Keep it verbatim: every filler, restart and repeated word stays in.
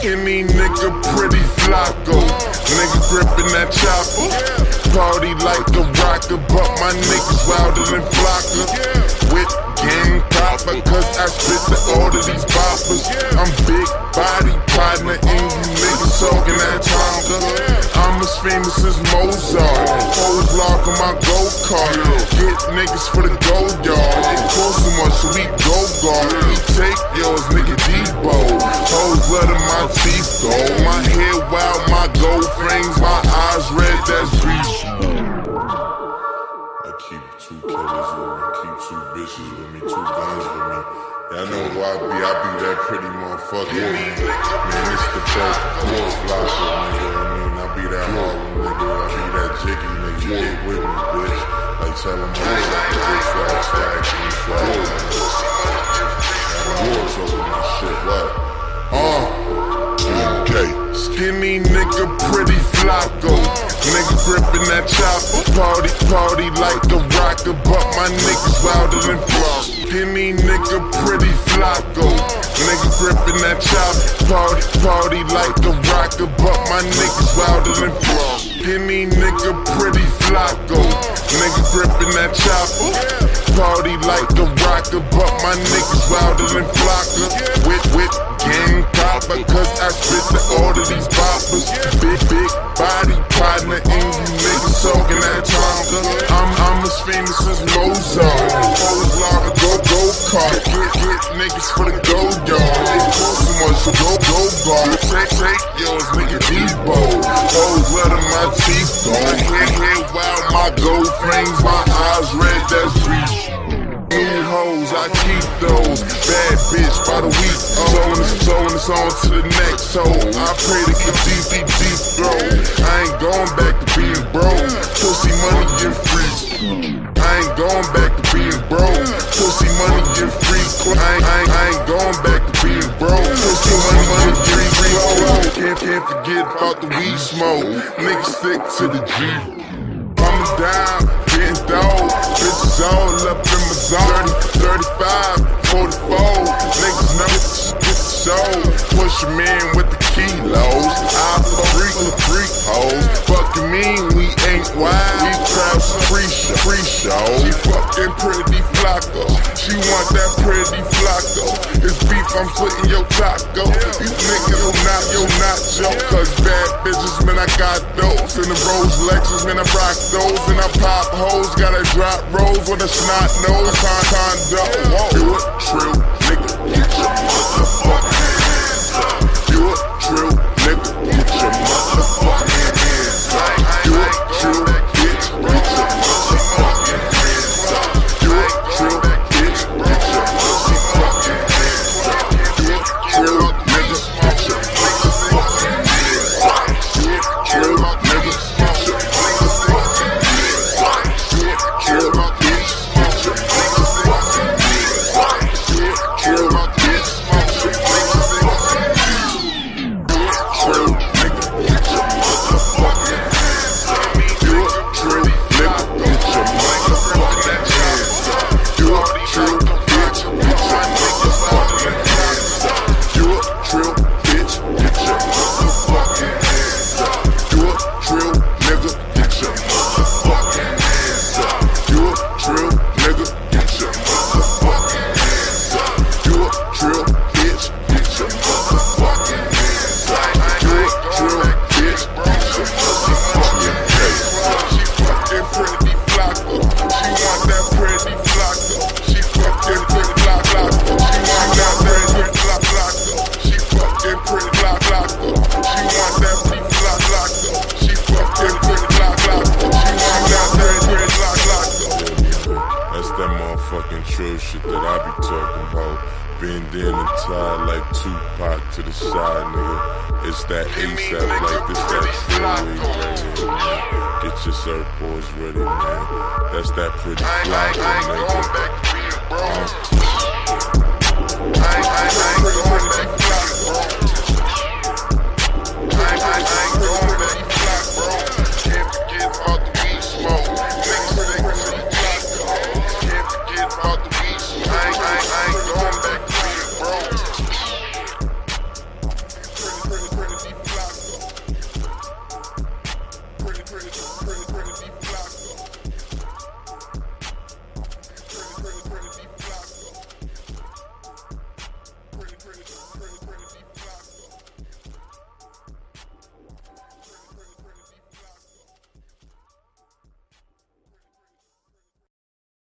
Any nigga pretty flocko, nigga gripping that chopper. Party like a rocker, but my niggas wilder than Flocka. With gang proper, cause I spit to all of these boppers. I'm big body partner, and you niggas talking that Tonga. I'm as famous as Mozart. Hoes lock on my go-kart. Get niggas for the gold yard. It costs too much, so we go guard. We take yours, nigga Debo. Hoes letting my teeth go. My hair wild, my gold frames, my eyes red, that's beast. I keep two killers with me, keep two bitches with me, two guns with me. Y'all know who I be, I be that pretty motherfucker. Yeah. Man, it's the first horse flopper, nigga. I mean, I be that Harlem nigga, I be that jiggy nigga. Get with me, bitch. Like tell them I'm like a big flag, flag, and flag. Got talking my shit, what? Uh, okay. Skinny nigga, pretty flocko. Nigga gripping that chopper. Party, party like a rocker, but my niggas wilder than Flocka. Skinny nigga, pretty flocko. Nigga gripping that chopper. Party, party like a rocker, but my niggas wilder than Flocka. Skinny nigga, pretty flocko. Nigga gripping that chopper. Party like a rocker, but my niggas wilder than Flocka. With, with gang proper, cause I spit to all of these boppers. Big, big body partner, and you niggas talking that Tonga. I'm, I'm as famous as Mozart. Hoes lava, go, go kart. Get, get niggas for the gold yard. It costs too much, so go, go guard. Take, take yours, nigga Debo. Hoes letting my teeth go. Hair, hair wild, my gold frames, my eyes red, that's reach. New hoes, I keep those. Bad bitch by the week. Oh, sewing this, sewing this on to the next hoe. I pray to get deep, deep, deep throw. I ain't going back to being broke. Pussy money get free. I ain't going back to being broke. Pussy money get free. I ain't, I ain't, I ain't going back to being broke. Pussy money, money get free. Can't, can't forget about the weed smoke. Niggas stick to the G. Coming down, getting dough. Bitches all up in my zone. thirty-five, forty-four. Niggas know get the show. Push a man with the kilos. I freak the freak hoes. Fucking mean, we ain't wild. We crowd some free show. Free show. She fucking pretty flocko. She want that pretty flocko. It's beef, I'm splitting your taco. You niggas are not, yo, not joke. Cause bad bitches, man, I got those. In the Rose Lexus, man, I rock those. And I pop hoes, gotta drop rolls with a snot nose. Con condo. You a true nigga, get your motherfucking hands up. You a true nigga, get your motherfucking hands up. You a true bitch, get your motherfucking hands up. You a true bitch, get your motherfucking hands up. You a true nigga, get your motherfucking hands up. You a true nigga, get your motherfucking hands up. You a true bitch, get your motherfucking hands up. You a true bitch, get your motherfucking hands up. You a true nigga, get your motherfucking hands up. You a true nigga, get your motherfucking hands up. You a true bitch, get your motherfucking hands up. You a true bitch, get your motherfucking hands up. You a true nigga, get your motherfucking hands up. You a true nigga, get your motherfucking hands up. You a true bitch, get your motherfucking hands up. You a true bitch, get your motherfucking hands up. She fucking pretty flocko. She want that pretty flocko. She fucking pretty flock flocko. She want that pretty flock flocko. She fucking pretty flock flocko. She want that pretty flock flocko. She fucking pretty flock flocko. She want that pretty pretty flock flocko. That's that motherfucking true shit that I be talking about. Bend in and tie like Tupac to the side, nigga. It's that ASAP, like this, that true wave right here, man. Get your surfboards ready, man. That's that pretty flocko, nigga. Uh, I ain't, I ain't, I ain't going back to black, bro. I ain't, I ain't, I ain't going back to black, bro. Can't forget about the weed smoke. Niggas say pretty flocko. Can't forget about the weed smoke. I ain't, I ain't, I ain't going back to being broke. Pretty, pretty pretty,